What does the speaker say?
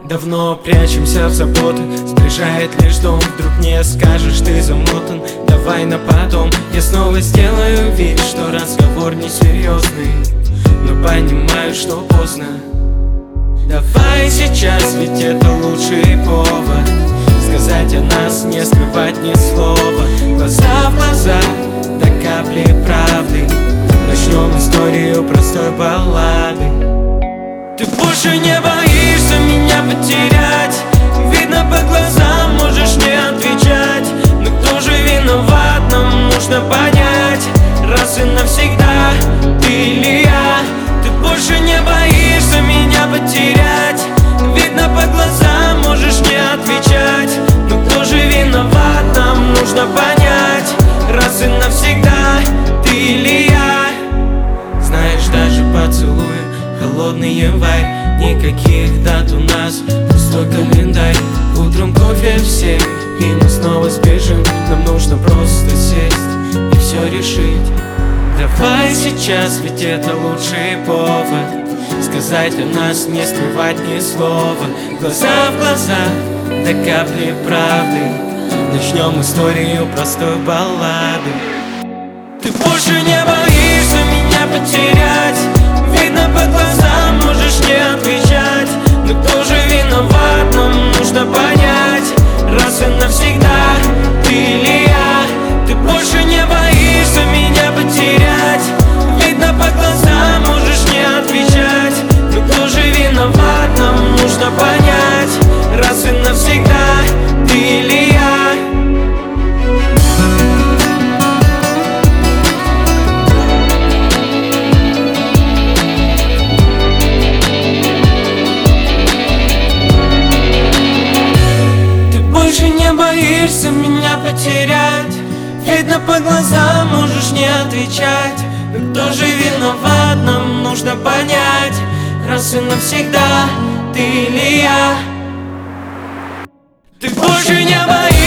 Давно прячемся в заботы, сближает лишь дом. Вдруг мне скажешь, ты замотан, давай на потом. Я снова сделаю вид, что разговор несерьезный, но понимаю, что поздно. Давай сейчас, ведь это лучший повод сказать о нас, не скрывать ни слова. Глаза в глаза, до капли правды. Начнем историю простой баллады. Ты больше не боишься меня потерять. Видно по глазам, можешь не отвечать. Но кто же виноват, нам нужно понять раз и навсегда, ты или я. Ты больше не боишься меня потерять. Видно по глазам, можешь не отвечать. Но кто же виноват, нам нужно понять раз и навсегда, ты или я. Знаешь, даже поцелуя холодный январь, никаких дат у нас, пустой календарь. Утром кофе в 7, и мы снова сбежим. Нам нужно просто сесть и все решить. Давай сейчас, ведь это лучший повод сказать о нас, не скрывать ни слова. Глаза в глаза, до капли правды. Начнем историю простой баллады. Ты больше не боишься меня потерять. Видно по глазам, можешь не отвечать. Но кто же виноват, нам нужно понять раз и навсегда, ты или я. Ты больше не боишься меня потерять. Видно по глазам, можешь не отвечать. Но кто же виноват, нам нужно понять раз и навсегда, ты или я. Боишься меня потерять. Видно по глазам, можешь не отвечать. Но кто же виноват, нам нужно понять раз и навсегда, ты или я. Ты больше не боишься.